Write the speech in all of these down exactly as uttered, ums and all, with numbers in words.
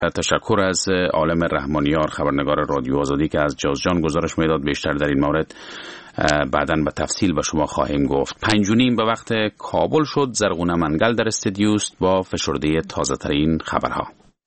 تشکر از عالم رحمانیار خبرنگار رادیو آزادی که از جازجان گزارش میداد. بیشتر در این مورد بعداً به تفصیل به شما خواهیم گفت. پنج و نیم به وقت کابل شد. زرغونه منگل در استودیوست با فشرده تازه ترین خبرها.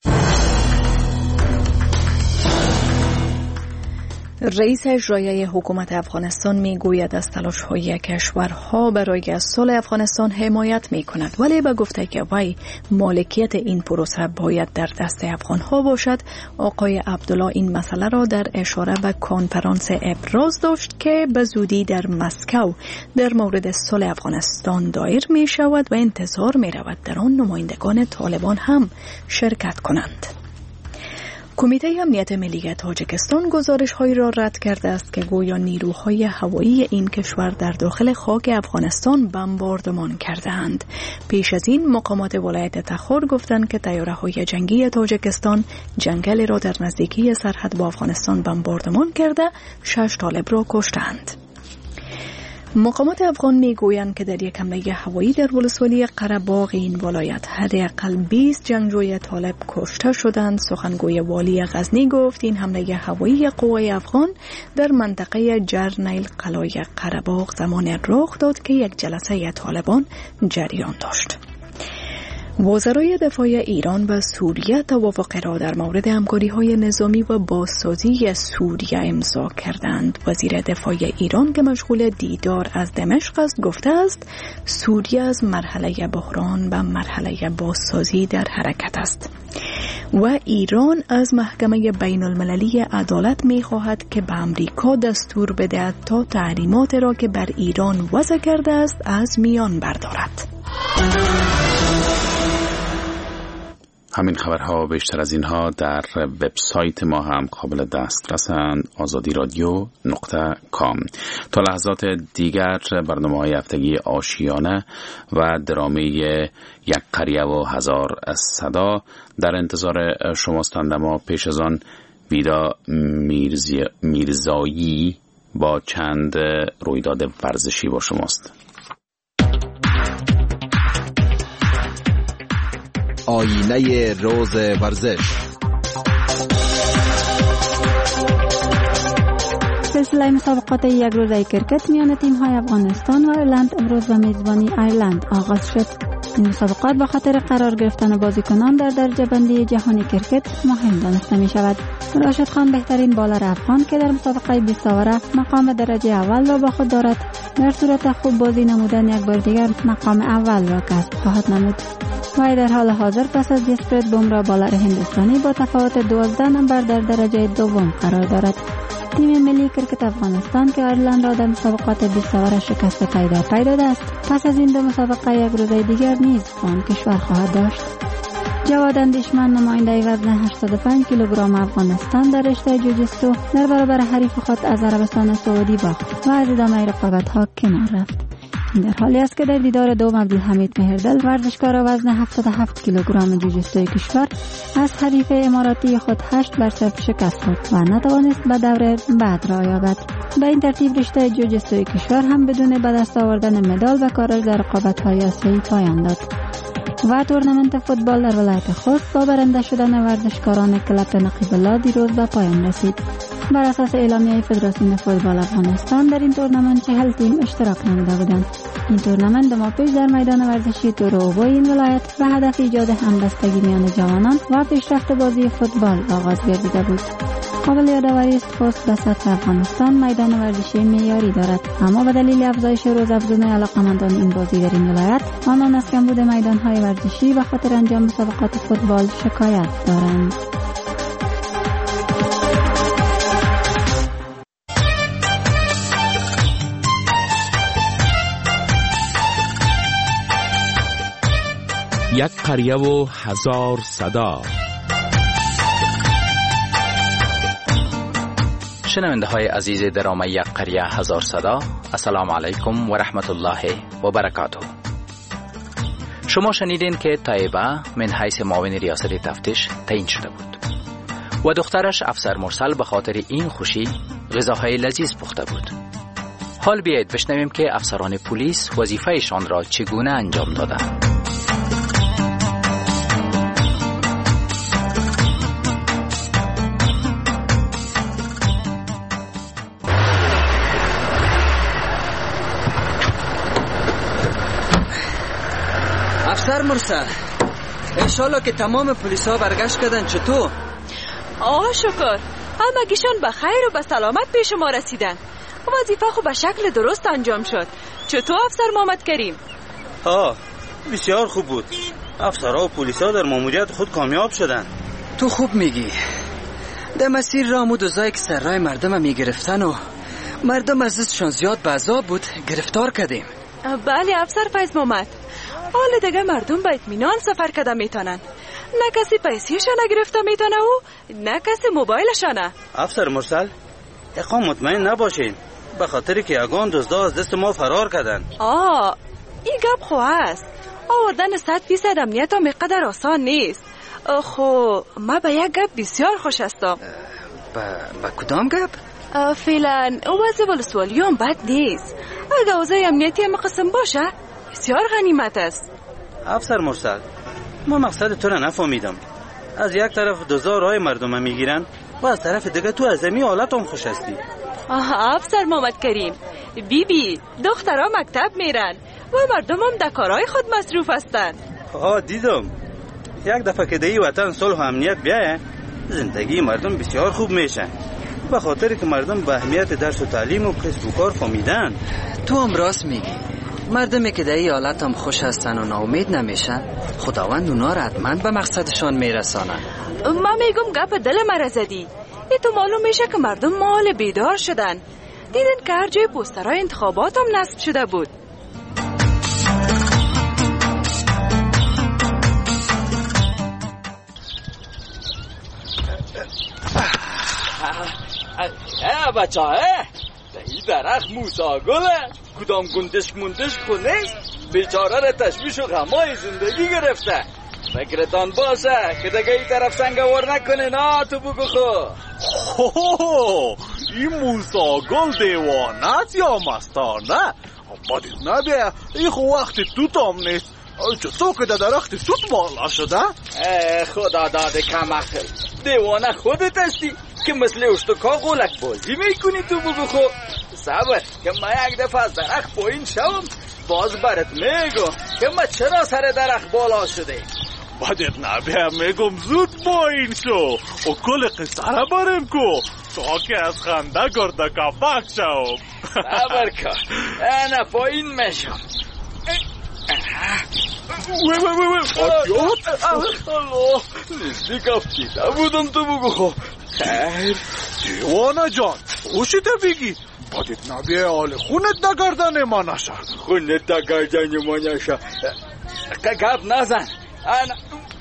رئیس اجرایی حکومت افغانستان می گوید از تلاش‌های کشورها برای صلح افغانستان حمایت می کند، ولی به گفته که وی مالکیت این پروسه باید در دست افغانها باشد. آقای عبدالله این مسئله را در اشاره به کنفرانس ابراز داشت که به زودی در مسکو در مورد صلح افغانستان دایر می شود و انتظار می رود در آن نمایندگان طالبان هم شرکت کنند. کمیته امنیت ملی تاجیکستان گزارش‌هایی را رد کرده است که گویا نیروهای هوایی این کشور در داخل خاک افغانستان بمباردمان کرده‌اند. پیش از این مقامات ولایت تخار گفتند که طیاره‌های جنگی تاجیکستان جنگل را در نزدیکی سرحد با افغانستان بمباردمان کرده شش طالب را کشتند. مقامات افغان میگویند که در یک حمله هوایی در ولسوالی قره‌باغ این ولایت حداقل بیست جنگجوی طالب کشته شدند. سخنگوی والی غزنی گفت این حمله هوایی قوای افغان در منطقه جرنیل قلعه قره‌باغ زمان رخ داد که یک جلسه طالبان جریان داشت. وزرای دفاع ایران و سوریه توافق را در مورد همکاری‌های نظامی و بازسازی سوریه امضا کردند. وزیر دفاع ایران که مشغول دیدار از دمشق است گفته است سوریه از مرحله بحران به مرحله بازسازی در حرکت است و ایران از محکمه بین المللی عدالت می خواهد که به امریکا دستور بدهد تا تحریمات را که بر ایران وضع کرده است از میان بردارد. همین خبرها و بیشتر از اینها در وبسایت ما هم قابل دسترسند، آزادی رادیو نقطه کام. تا لحظات دیگر برنامه‌های هفتگی آشیانه و درامه یک قریه و هزار صدا در انتظار شماستند. ما پیش از آن ویدا میرزی... میرزایی با چند رویداد ورزشی با شماست. آینه روز ورزش. سلسله مسابقات یک روزه کرکت میان تیم‌های افغانستان و ایرلند امروز به میزبانی ایرلند آغاز شد. این مسابقات به خاطر قرار گرفتن بازیکنان در درجه بندی جهانی کرکت مهم دانسته می شود. راشد خان بهترین بالر افغان که در مسابقه بیست اوره مقام درجه اول را با خود دارد، در صورت خوب بازی نمودن یک بار دیگر مقام اول را کسب خواهد نمود. وی در حال حاضر پس از جسپریت بومرا بالر هندوستانی با تفاوت دوازده نمبر در درجه دوم قرار دارد. تیم ملی کرکت افغانستان که ایرلند را در مسابقات بیست اوره شکست پیدا پی داده است، پس از این دو مسابقه یک روزه دیگر نیز با آن کشور خواهد داشت. جواد اندیشمند نماینده وزن هشتاد و پنج کیلوگرم افغانستان در رشته جوجیتسو در برابر حریف خود از عربستان سعودی باخت و از ادامه رقابت‌ها کنار رفت. این در حالی است که در دیدار دوم عبدالحمید مهردل ورزشکار وزن هفتاد و هفت کیلوگرم جوجیتسوی کشور از حریف اماراتی خود هشت بر صفر شکست خورد و نتوانست به دور بعد را یابد. به این ترتیب رشته جوجیتسوی کشور هم بدون به دست آوردن مدال به کارش در رقابت‌های آسیایی پایان داد. و تورنمنت فوتبال در ولایت خوست با برنده شدن ورزشکاران کلب نقیب الله دیروز به پایان رسید. بر اساس اعلامیه فدراسیون فوتبال افغانستان در این تورنمنت چهل تیم اشتراک نموده بودند. این تورنمنت دو ماه پیش در میدان ورزشی توروبو این ولایت به هدف ایجاد همبستگی میان جوانان و پیشرفت بازی فوتبال آغاز گردیده بود. قابل یادآوری است خوست به سطح افغانستان میدان ورزشی معیاری دارد، اما به دلیل افزایش روزافزون علاقه‌مندان این بازی در این ولایت آنان از کمبود میدان‌های ورزشی به خاطر انجام مسابقات فوتبال شکایت دارند. یک قریه و هزار صدا. شنونده های عزیز درامه یک قریه هزار صدا، السلام علیکم و رحمت الله و برکاته. شما شنیدین که طیبه من حیث معاون ریاست تفتیش تعیین شده بود و دخترش افسر مرسل به خاطر این خوشی غذاهای لذیذ پخته بود. حال بیایید بشنویم که افسران پلیس وظیفه‌شان را چگونه انجام دادند. افسر مرسل، انشالله که تمام پلیس ها برگشت کردن. چطور؟ آه شکر، همگیشان به خیر و به سلامت پیش ما رسیدن. وظیفه خو به شکل درست انجام شد. چطور افسر محمد کریم؟ آه بسیار خوب بود. افسرها و پلیس ها در ماموریت خود کامیاب شدن. تو خوب میگی. در مسیر رامو دوزایی که سر رای مردم می گرفتن و مردم از دستشان زیاد به عذاب بود گرفتار کردیم. بله افسر فیض محمد. حال دیگه مردم به اطمینان سفر کده میتونن. نه کسی پیسیشان گرفته میتونه و نه کسی موبایلشانه. افسر مرسل اقام مطمئن نباشین، به خاطری که یگان دزدا از دست ما فرار کردن. آه این گپ خو هست. آوردن صد فیصد امنیت هم قدر آسان نیست. خو ما به یک گپ بسیار خوش هستم. با کدام گپ؟ فعلا وضع ولسوالی هم بد نیست. اگه وضع امنیتی هم قسم باشه بسیار غنیمت است. افسر مرسل ما مقصد تو را نفهمیدم. از یک طرف دزدا رای مردم میگیرن و از طرف دیگه تو از زمین حالت هم خوش هستی. افسر محمد کریم، بی بی دخترها مکتب میرن و مردم هم در کارهای خود مصروف هستن. آه دیدم. یک دفعه که دی وطن صلح و امنیت بیایه زندگی مردم بسیار خوب میشه، به خاطر که مردم به اهمیت درس و تعلیم و کسب و کار فهمیدن. تو هم راست میگی. مردمی که در این حالت هم خوش هستن و ناامید نمیشن خداوند اونا را حتما به مقصدشان میرسانن. من میگم گپ دل مرا زدی. ای تو معلوم میشه که مردم مال بیدار شدن. دیدن که هر جای پوسترهای انتخابات هم نصب شده بود. اه بچه ها این درخت موسا گله کدام گندش مندش خونه بیچاره را تشویش و غمای زندگی گرفته. فکرتان باشه که دیگه این طرف سنگوار نکنه. نه تو بگو خو این موسا گل دیوانت یا مستانه؟ باید نبیه این خو وقت توت هم نیست. چطور که در درخت توت بالا شده؟ خدا داده کم اخل دیوانه خودت هستی که مثل اشتکا غولک بازی میکنی. تو بگو خو صبر که ما یک دفعه از درخت پایین شوم باز برات میگم که ما چرا سر درخت بالا شده. باید نبیه میگم زود پایین شو و کل قصه را برم کو تا که از خنده گرده کپک شوم. صبر کن انا پایین میشم. وی وی وی وی آتیات الله نزدیک افتیده بودم. تو بگو خو خیر دیوانه جان خوشیده بگی باید نبیه حال خونت نگردن ما نشه. خونت نگردن ما نشه گپ نزن. انا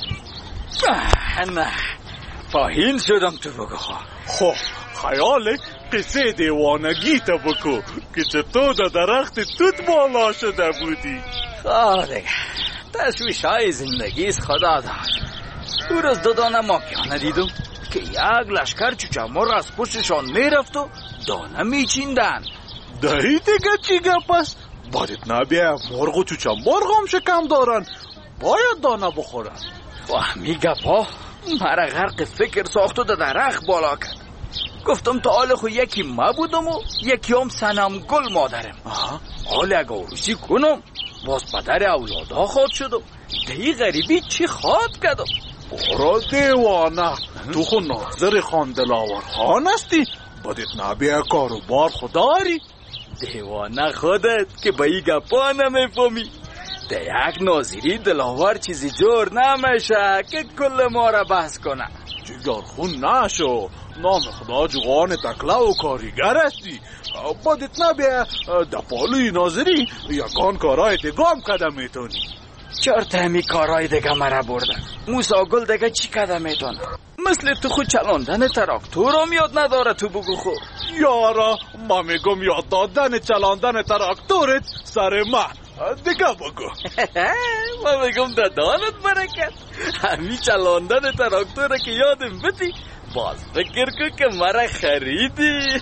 انا پایین شدم. تو بگو خو خب خیال قصه دیوانگی تا بکو که چطور در درخت توت بالا شده بودی. خب دیگه تشویش های زندگی است خدا داد. دو روز دو دانه ماکیانه دیدم که یک لشکر چوچمار از پشتشان میرفت و دانه میچیندن. دهی دیگه چی گپ است؟ باید نبیه مرغ و چوچمار هم شکم دارن باید دانه بخورن. فهمی گپ ها مرا غرق فکر ساخت و در درخت بالا کرد. گفتم تا حال خو یکی ما بودم و یکی هم سنم گل مادرم. حال اگه عروسی کنم باز پدر اولادها خواد شدم. دی غریبی چی خواد کردم؟ برا دیوانه تو خو ناظر خان دلاور خان هستی باید نبیه کاروبار خداری. دیوانه خودت که با ای گپا نمیفهمی. ده یک ناظری دلاور چیزی جور نمیشه که کل ما را بحث کنه. جگر خون نشو نام خدا جوان تکله و کاریگر هستی. باید نبیه دپالوی ناظری یکان کارای دگام کده میتونی. چرت همی کارای دیگه مرا برده. موسا گل دیگه چی کده میتونه؟ مثل تو خود چلاندن تراکتور هم یاد نداره. تو بگو خود یارا ما میگم یاد دادن چلاندن تراکتورت سر من دیگه بگو. ما میگم دادانت برکت همی چلاندن تراکتور که یادم بدی باز فکر کن که مرا خریدی.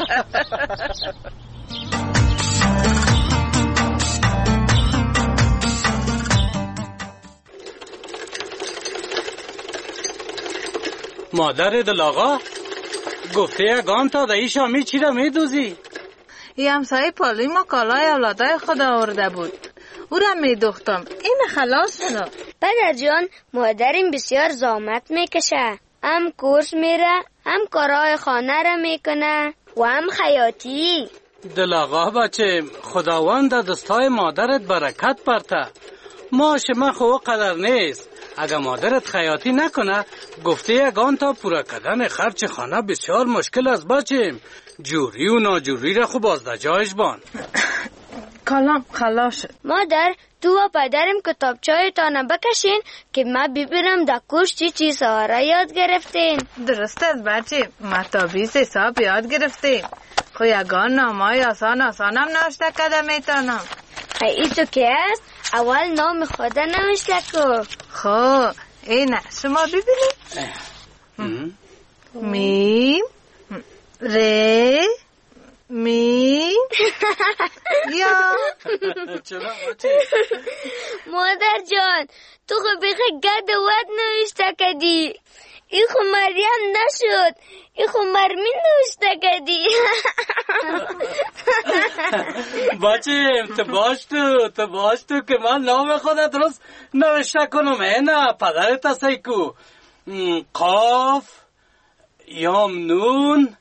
مادر دل آقا گفته یگان تا دایی شامی چی را می دوزی؟ یه همسایه پالوی ما کالای اولادای خود آورده بود. او را میدوختم. این خلاص شد. پدر جان، مادرم بسیار زحمت میکشه. هم کورس میره، هم کارهای خانه را میکنه و هم خیاطی. دل آقا بچه، خداوند دستای مادرت برکت برته. ماش ما خو قدر نیست. اگه مادرت خیاطی نکنه، گفته یگان تا پورا کردن خرچ خانه بسیار مشکل است بچه. جوری و ناجوری را خوب از جایش بان. کلام خلاص شد. مادر، تو و پدرم کتابچای تانه بکشین که ما ببینم در کورس چی چیزها را یاد گرفتین. درست است بچه، ما تا بیست حساب یاد گرفتیم. خو یگان نامای آسان آسان هم نوشته کده میتونم. ای تو که است؟ اول نام خدا نوشته کو. خو اینه شما ببینید. میم ره می یا مادر جان، تو خو بیخی گد ود نوشته کدی. ای خو مریم نشد، ای خو مرمین نوشته کدی. بچه تو باش تو تو باش تو که من نام خودت درست نوشته کنم. نه پدرت هستی کو. قاف یام نون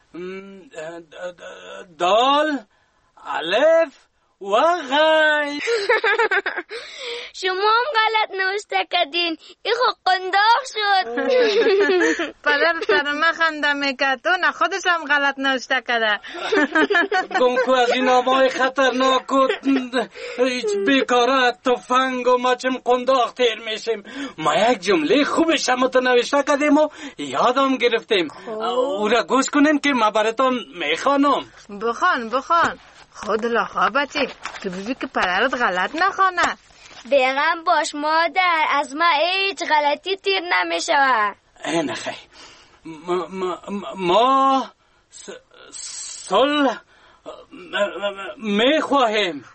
دال الف و غین. شما هم غلط نوشته کردین. این خود قنداق شد. پدر سر ما خنده میکرد، تو نه خودش هم غلط نوشته کرده. گم که از این آمای خطرناک و هیچ بیکاره تفنگ و ما چم قنداق تیر میشیم. ما یک جمله خوبش هم تو نوشته کردیم و یادم گرفتیم. او را گوش کنین که ما براتون میخوانم. بخوان بخوان. خود لاخوا بچه، تو بیبی که پدرت غلط نخوانه. بیغم باش مادر، از ما هیچ غلطی تیر نمیشه. این خیلی ما, ما, ما صلح میخواهیم.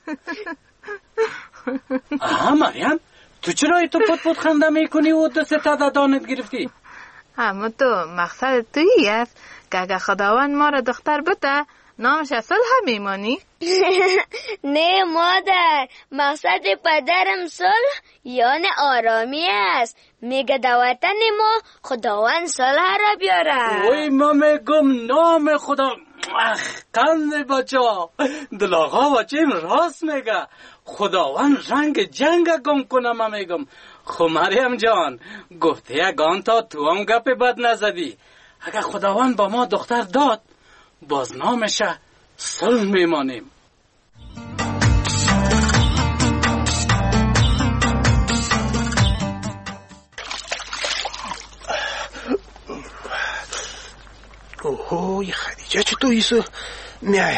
آها مریم، تو چرا ای تو پت پت خنده میکنی و دست تا دانت گرفتی؟ اما تو مقصد تویی است که اگه خداوند ما را دختر بده نامش صلح میمانی؟ نه مادر، مقصد پدرم صلح یعنی آرامی است. میگه در وطن ما خداوند صلح را بیاره. وای ما میگم نام خدا. اخ قند بچه دل آقا بچه راست میگه. خداوند رنگ جنگ گم کنه. ما میگم خو مریم جان گفته یگان تا تو هم گپ بد نزدی. اگه خداوند با ما دختر داد باز نامشه صلح میمانیم. اوه خدیجه چطور ایسو میای؟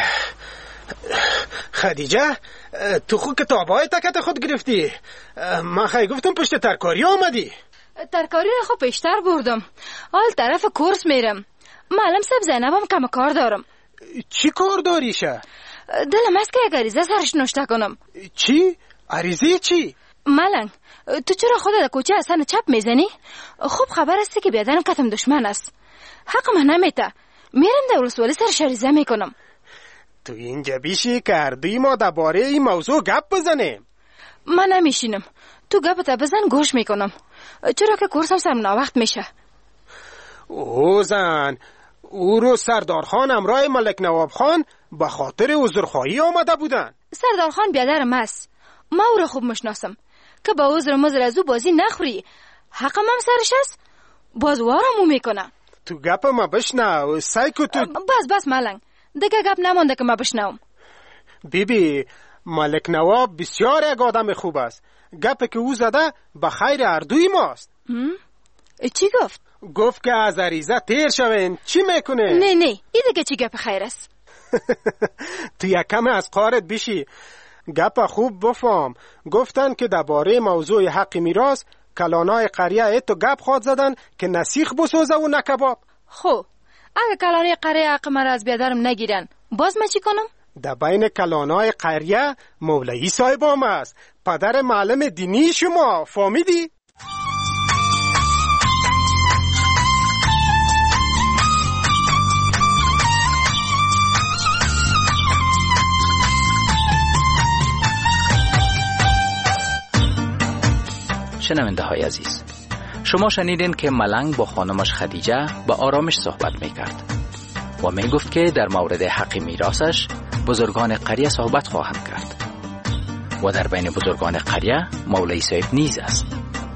خدیجه تو خود کتابای تکت خود گرفتی. من خیلی گفتم پشت ترکاری آمدی. ترکاری را خود پیشتر بردم. حال طرف کورس میرم. معلم سب زینبم کم کار دارم. چی کار داریشه؟ دلم است که یک عریضه سرش نوشته کنم. چی؟ عریضه چی؟ ملنگ تو چرا خودت در کوچه اصلا چپ میزنی؟ خوب خبر است که بیادرم کتم دشمن است. حق من نمیته. میرم در ولسوالی سرش عریضه میکنم. تو اینجا بیشی که هردوی ما درباره این موضوع گپ بزنیم. من نمیشینم. تو گپت بزن گوش میکنم. چرا که کورسم سرم ناوقت میشه. او زن او رو سردار خان امرای ملک نواب خان به خاطر عذرخواهی آمده بودن. سردار خان بیادرم است. ما او رو خوب مشناسم که با عذر مزر از او بازی نخوری. حقم هم سرش است. باز وارمو میکنه. تو گپ ما بشنو سایکو تو. بس بس ملنگ دیگه گپ نمانده که ما بشنوم. بیبی ملک نواب بسیار یک آدم خوب است. گپ که او زده به خیر اردوی ماست. چی گفت؟ گفت که از عریضه تیر شوین. چی میکنه؟ نه نه این دیگه چی گپ خیر است؟ تو یکم از قارت بشی. گپ خوب بفهم. گفتن که درباره موضوع حق میراث کلانای قریه ایتو گپ خواد زدن که نسیخ بسوزه و نکباب. خو اگه کلانای قریه حق مرا از بیادرم نگیرن باز من چی کنم؟ در بین کلانای قریه مولوی صاحبام است. پدر معلم دینی شما. فهمیدی؟ شنونده های عزیز، شما شنیدین که ملنگ با خانمش خدیجه به آرامش صحبت میکرد و میگفت که در مورد حق میراثش بزرگان قریه صحبت خواهند کرد و در بین بزرگان قریه مولوی صاحب نیز است.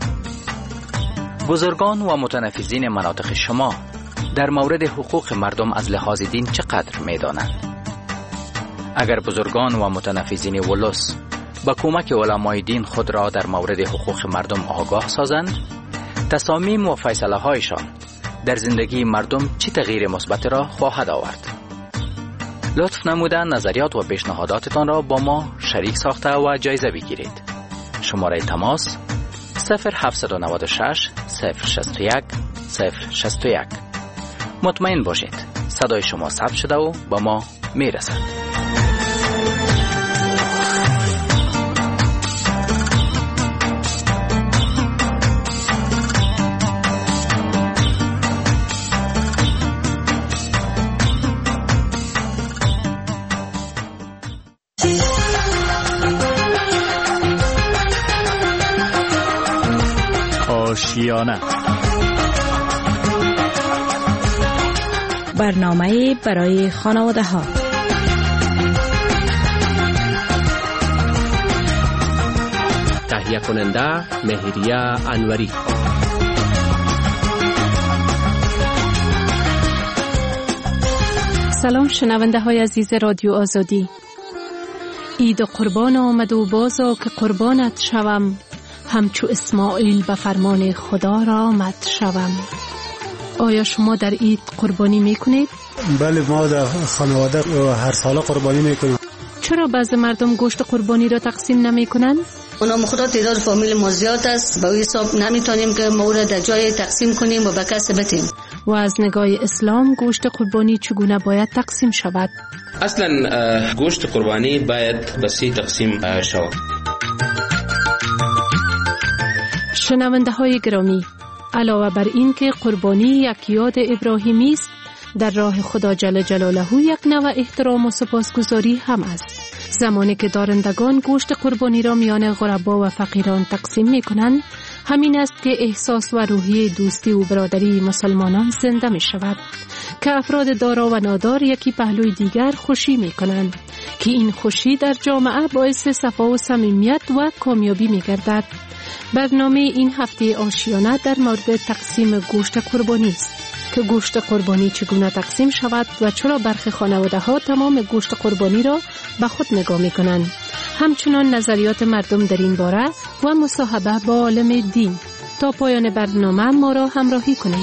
بزرگان و متنفذین مناطق شما در مورد حقوق مردم از لحاظ دین چقدر میدانند؟ اگر بزرگان و متنفذین ولس با کمک علمای دین خود را در مورد حقوق مردم آگاه سازند، تصامیم و فیصله هایشان در زندگی مردم چه تغییر مثبت را خواهد آورد؟ لطف نموده نظریات و پیشنهاداتتان را با ما شریک ساخته و جایزه بگیرید. شماره تماس صفر هفت نه شش صفر شش یک صفر شش یک. مطمئن باشید صدای شما ثبت شده و با ما میرسد. آشیانه، برنامه برای خانواده ها. تهیه کننده مهریه انوری. سلام شنونده های عزیز رادیو آزادی. عید قربان آمد و بازا که قربانت شوم، همچو اسماعیل به فرمان خدا را آمد شوم. آیا شما در عید قربانی میکنید؟ بله، ما در خانواده هر سال قربانی میکنیم. چرا بعض مردم گوشت قربانی را تقسیم نمی کنند؟ اونم خدا تعداد فامیل ما زیاد است، به این حساب نمیتونیم که ما را در جای تقسیم کنیم و به کس بدیم. و از نگاه اسلام گوشت قربانی چگونه باید تقسیم شود؟ اصلا گوشت قربانی باید به سه تقسیم شود. شنونده های گرامی، علاوه بر این که قربانی یک یاد ابراهیمی است، در راه خدا جل جلاله یک نوع احترام و سپاسگزاری هم است. زمانی که دارندگان گوشت قربانی را میان غربا و فقیران تقسیم می کنند، همین است که احساس و روحیه دوستی و برادری مسلمانان زنده می شود که افراد دارا و نادار یکی پهلوی دیگر خوشی می کنند که این خوشی در جامعه باعث صفا و صمیمیت و کامیابی می گردد. برنامه این هفته آشیانه در مورد تقسیم گوشت قربانی است که گوشت قربانی چگونه تقسیم شود و چرا برخی خانواده ها تمام گوشت قربانی را به خود نگاه می کنند. همچنان نظریات مردم در این باره و مصاحبه با عالم دین. تا پایان برنامه ما را همراهی کنید.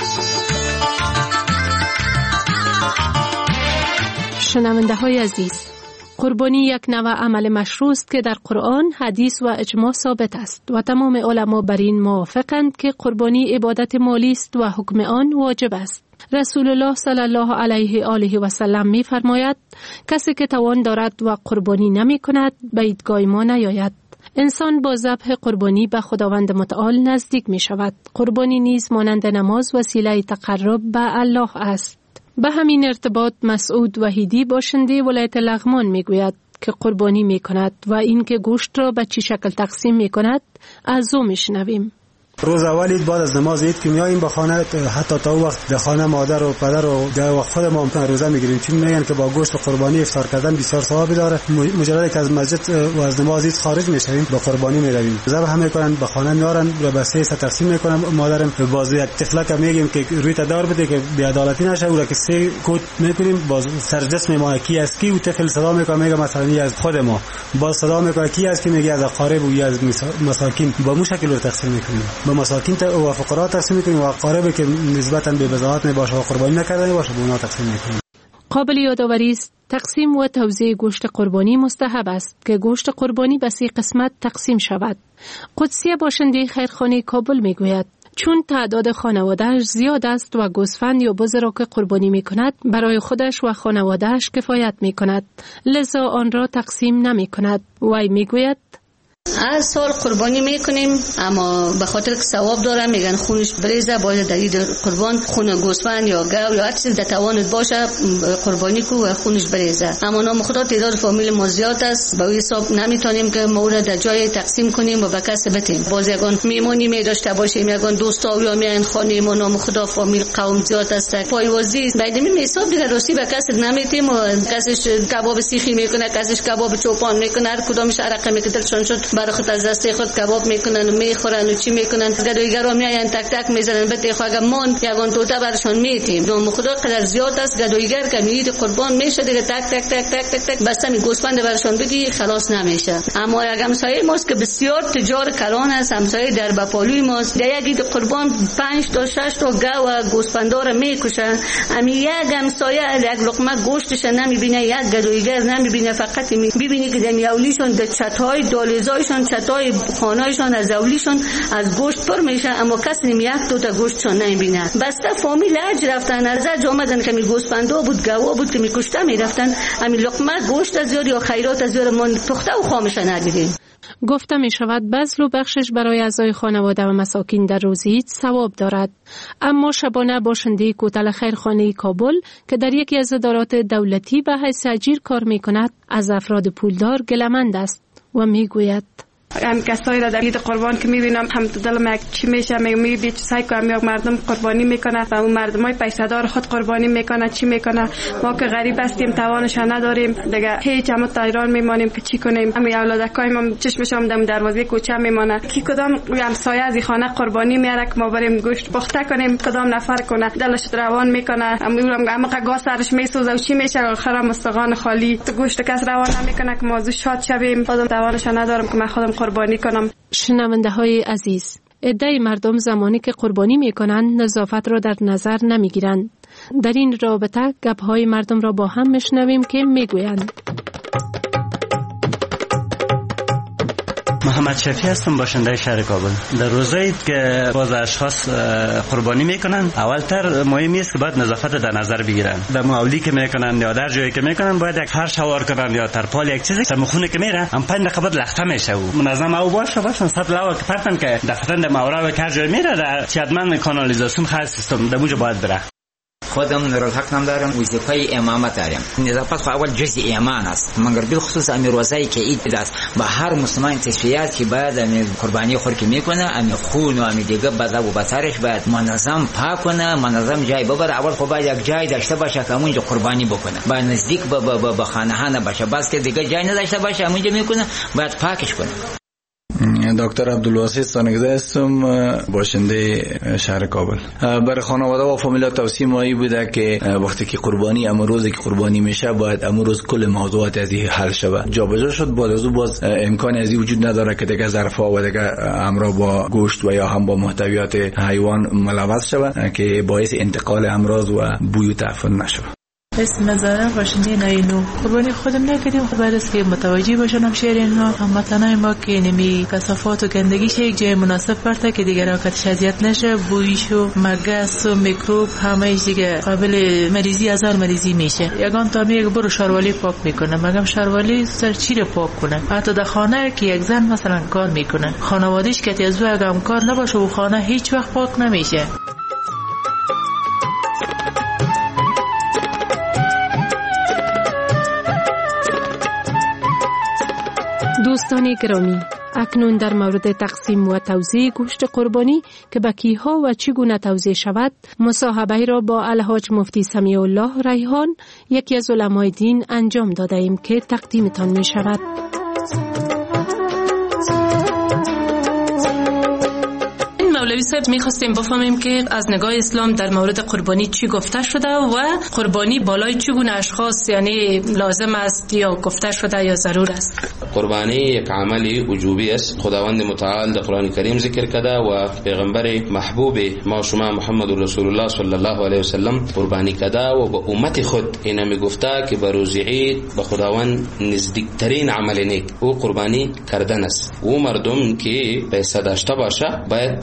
شنونده های عزیز، قربانی یک نوع عمل مشروع است که در قرآن، حدیث و اجماع ثابت است و تمام علما بر این موافقند که قربانی عبادت مالی است و حکم آن واجب است. رسول الله صلی الله علیه آله و سلم می فرماید کسی که توان دارد و قربانی نمی کند به عیدگاه ما نیاید. انسان با ذبح قربانی به خداوند متعال نزدیک می شود. قربانی نیز مانند نماز وسیله تقرب به الله است. به همین ارتباط مسعود وحیدی باشنده ولایت لغمان می گوید که قربانی می کند و اینکه گوشت را به چه شکل تقسیم می کند از او می شنویم. روز اول بعد از نماز عید که میاییم به خانه، حتی تا وقت در خانه مادر و پدر و در وقت خود ما هم روزه میگیریم، چون میگن که با گوشت قربانی افطار کردن بسیار ثواب داره. مجرد که از مسجد و از نماز عید خارج میشویم به قربانی میرویم. ذبح هم میکنن، به خانه میارن و به سه سه تقسیم میکنن. مادرم باز یک طفلک میگیم که روی تدار بده که بی عدالتی نشه، او را که سه کوت میکنیم. باز سر جسم ما کی است کی، و طفل صدا میکنه میگه مثلا از خود ما، باز صدا میکنه کی است کی، میگه از اقارب و از مساکین. با مو شکل رو تقسیم میکنیم. به مساکین و فقرا تقسیم میکنیم و اقارب که نسبتاً به بضاعت نباشه و قربانی نکردن باشه به اونا تقسیم میکنیم. قابل یادآوری است تقسیم و توزیع گوشت قربانی مستحب است که گوشت قربانی به سه قسمت تقسیم شود. قدسیه باشنده خیرخانه کابل میگوید چون تعداد خانواده‌اش زیاد است و گوسفند یا بز را که قربانی میکند برای خودش و خانواده‌اش کفایت میکند، لذا آن را تقسیم نمیکند. وی میگوید هر سال قربانی میکنیم، اما به خاطر که ثواب داره میگن خونش بریزه، باید در عید قربان خون گوسفند یا گاو یا هر چیز در توانت باشه قربانی کو و خونش بریزه. اما نام خدا تعداد فامیل ما زیاد است، به این حساب نمیتونیم که ما را در جای تقسیم کنیم و به کس بدیم. باز یگان میمونی می داشته باشیم، یگان دوستا یا میان خانه ما، نام خدا فامیل قوم زیاد است، پایوازی بعدمی حساب دیگه راستی به کس نمیتیم و کسش کباب سیخی میکنه، کسش کباب چوپان میکنه، هر کدامش عرق میکشه چون شد برای خود از دست خود کباب میکنن و میخورن و چی میکنن. گدویگرا میاین تک تک میزنن به تخو اگه من یگان توتا برشون میتیم. نام خدا قدر زیاد است، گدویگر که میید قربان میشه دیگه تک تک تک تک تک تک بس می گوسفند برشون بدی خلاص نمیشه. اما اگه همسایه ماست که بسیار تجار کلان است، همسایه در بپالوی ماست، در یک عید قربان پنج تا شش تا گاو و گوسفندا رو میکشن. امی یک همسایه یک لقمه گوشتش نمیبینه، یک گدویگر نمیبینه، فقط میبینی که دمیاولیشون در چتای دالزایشون چتای خانه‌شون از اولیشون از گوشت پر میشه، اما کسی نمی یک دو تا گوشتشون نمیبینه. بسته فامیل اج رفتن از اج اومدن که می گوسفندا بود گاوا بود که میکشته میرفتن، امی لقمه گوشت از یا خیرات از یا من پخته و خامش ندیدیم. گفته می شود بذل و بخشش برای اعضای خانواده و مساکین در روز عید ثواب دارد. اما شبانه باشنده کوتل خیرخانه کابل که در یکی از ادارات دولتی به حیث اجیر کار می کند از افراد پولدار گله‌مند است و می گوید هم کسایی را در عید قربان که میبینم هم تو دلم یک چی میشه، میبینم سعی کنم یک مردم قربانی میکنه و اون مردمای پیسه‌دار خود قربانی میکنه چی میکنه. ما که غریب هستیم توانش نداریم دیگه، هیچ هم تا ایران میمانیم که چی کنیم. همین اولادکای ما چشمشام دم دروازه کوچه میمانه کی کدام همسایه از خانه قربانی میاره که ما بریم گوشت پخته کنیم، کدام نفر کنه دلش روان میکنه، هم هم گاز سرش میسوزه و چی میشه، آخر مستقان خالی تو گوشت کس روان نمیکنه که ما زو شاد شویم. خودم توانش ندارم که من خودم قربانی کنم. شنونده های عزیز، عده مردم زمانی که قربانی می کنند نظافت را در نظر نمی گیرند. در این رابطه گپ های مردم را با هم میشنویم که می گویند. محمد شفیع هستم، باشنده شهر کابل. در روزایی که باز اشخاص قربانی میکنن اولتر مهم است که باید نظافت در نظر بگیرن. در مولی که میکنن یا در جایی که میکنن باید یک فرش هوار کنن یا ترپال یک چیزی سمخونه که میره هم پنج دقیقه بعد لخته میشه و منظم او باشه باشن صد لاو که پرتن که دفترن در مورا و هر جایی میره در چیدمن کانالیزاسیون خاص سیستم در اونجا باید بره. خودم نورالحق نام دارم، وظیفه امامت دارم. نظافت خو اول جزء ایمان است، مگر بالخصوص امیر روزایی که عید است با هر مسلمان تصفیات که بعد امیر قربانی خور که میکنه، امیر خون و امیر دیگه بذا و بسارش باید منظم پاک کنه، منظم جای ببره. اول خو باید یک جای داشته باشه که اونجا قربانی بکنه، باید نزدیک به به به خانه ها نباشه، بس که دیگه جای نداشته باشه اونجا میکنه باید پاکش کنه. دکتر عبدالواسی سانگزه هستم، باشنده شهر کابل. برای خانواده و فامیلا توصیه مایی بوده که وقتی که قربانی امروزی که قربانی میشه باید امروز کل موضوعات از این حل شود. جابجا شد بعد از باز امکان از این وجود نداره که دیگه ظرفا و دیگه امرا با گوشت و یا هم با محتویات حیوان ملوث شود که باعث انتقال امراض و بوی و تعفن نشود. اسم نظرم باشنده ناینو قربانی خودم نکردیم، خب بعد از که متوجه باشن همشهریان ها هموطنان ما که نمی کثافات و گندگیش یک جای مناسب برده که دیگه راکتش اذیت نشه، بویش و مگس و میکروب همه دیگه قابل مریضی ازار مریضی میشه. یگان تا میگه برو شاروالی پاک میکنه، مگم شاروالی سر چی رو پاک کنه؟ حتی در خانه که یک زن مثلا کار میکنه خانواده‌اش که از او اگه کار نباشه و خانه هیچ وقت پاک نمیشه. دوستان گرامی، اکنون در مورد تقسیم و توزیع گوشت قربانی که به کیها و چگونه توزیع شود مصاحبه را با الحاج مفتی سمیع الله ریحان یکی از علمای دین انجام داده ایم که تقدیمتان می شود. مولوی صاحب می‌خواستیم بفهمیم که از نگاه اسلام در مورد قربانی چی گفته شده و قربانی بالای چگونه اشخاص یعنی لازم است یا گفته شده یا ضرور است. قربانی یک عملی وجوبی است. خداوند متعال در قرآن کریم ذکر کرده و پیغمبر محبوب ما شما محمد رسول الله صلی الله علیه و سلم قربانی کرده و به امت خود اینا میگفته که به روز عید به خداوند نزدیکترین عمل نیک او قربانی کردن است. او مردم که پیسه داشته باشه باید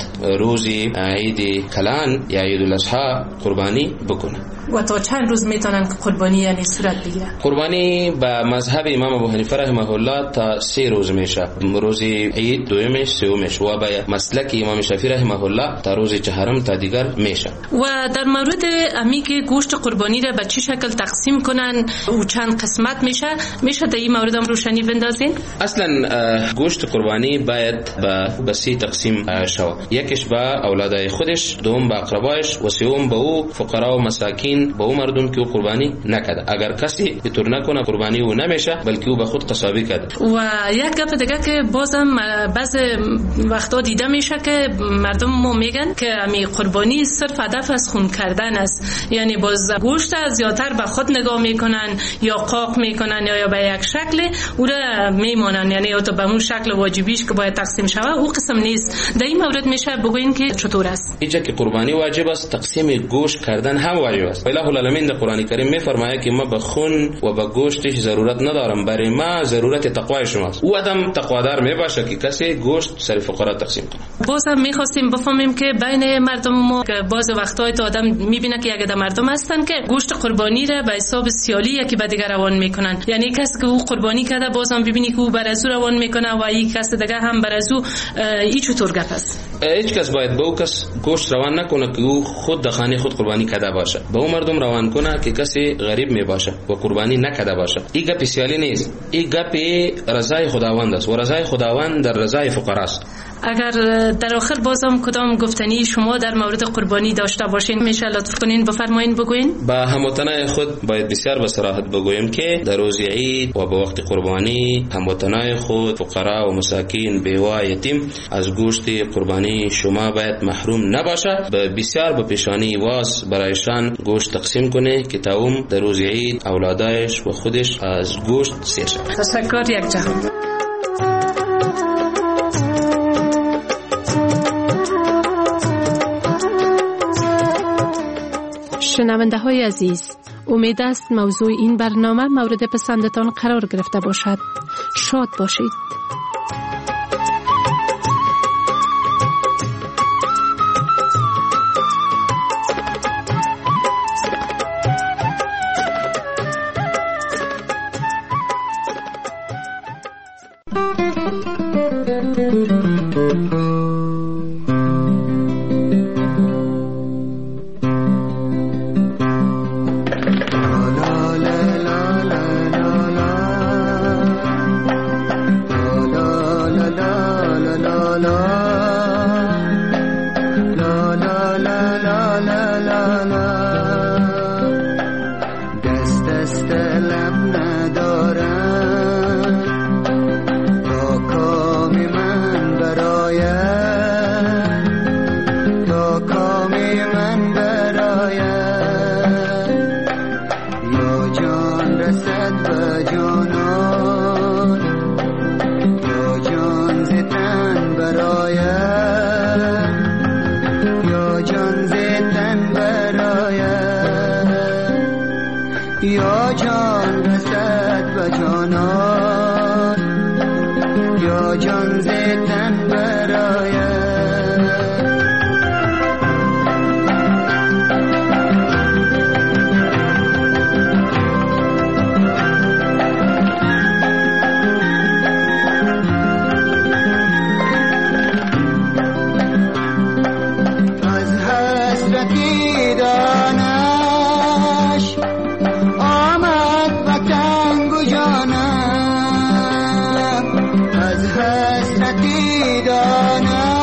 روز عید کلان یا عید الاضحی قربانی بکنه. و تا چند روز میتونن که قربانی یعنی صورت بگیره؟ قربانی به مذهب امام ابو حنیفه رحمه الله تا سه روز میشه، روز عید دومش سومش، و به مسلک امام شافعی رحمه الله تا روز چهارم تا دیگر میشه. و در مورد امی که گوشت قربانی را به چه شکل تقسیم کنن و چند قسمت میشه، میشه در این مورد هم روشنی بندازین؟ اصلا گوشت قربانی باید به سه تقسیم شود. یکیش به اولادای خودش، دوم به اقربایش و سوم به او فقرا و مساکین، به او مردم که او قربانی نکرده. اگر کسی اینطور نکنه قربانی او نمیشه، بلکه او به خود قصابی کرده. و یک گپ دیگه که بازم بعض وقتا دیده میشه که مردم ما میگن که امی قربانی صرف هدف از خون کردن است، یعنی باز گوشت زیادتر به خود نگاه میکنن یا قاق میکنن یا به یک شکل او را میمانن، یعنی تو به اون شکل واجبیش که باید تقسیم شود او قسم نیست. در این مورد میشه بگوین که چطور است؟ اینجا که قربانی واجب است، تقسیم گوشت کردن هم واجب است. الہ العالمین در قرآن کریم میفرماید که ما به خون و به گوشتش ضرورت ندارم، برای ما ضرورت تقوای شماست. او آدم تقوادار میباشه که کسی گوشت سر فقرا تقسیم کنه. بازم میخواستیم بفهمیم که بین مردم ما که بعض وقتای تو آدم میبینه که یک مردم هستن که گوشت قربانی را به حساب سیالی که به دیگر روان میکنن، یعنی کسی که او قربانی کرده بازم ببینی که او بر از روان میکنه و یک کس دیگه هم بر از او ای چطور گپ است؟ هیچ کس باید به او کس گوشت روان نکنه که او خود در خانه خود قربانی کرده باشه. به او مردم روان کنه که کسی غریب می باشه و قربانی نکرده باشه. این گپ سیالی نیست، این گپ رضای خداوند است و رضای خداوند در رضای فقرا است. اگر در آخر بازم کدام گفتنی شما در مورد قربانی داشته باشین میشه لطف کنین بفرمایین بگوین؟ با هموطنای خود باید بسیار به صراحت بگویم که در روز عید و به وقت قربانی هموطنای خود، فقرا و مساکین، بیوه، یتیم از گوشت قربانی شما باید محروم نباشه. بسیار به پیشانی واس برایشان گوشت تقسیم کنه که تاوم در روز عید اولادایش و خودش از گوشت سیر شود. تشکر یک جهان. شنونده های عزیز، امید است موضوع این برنامه مورد پسندتان قرار گرفته باشد. شاد باشید.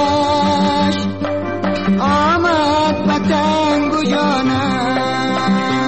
آمد پتنگ و جانم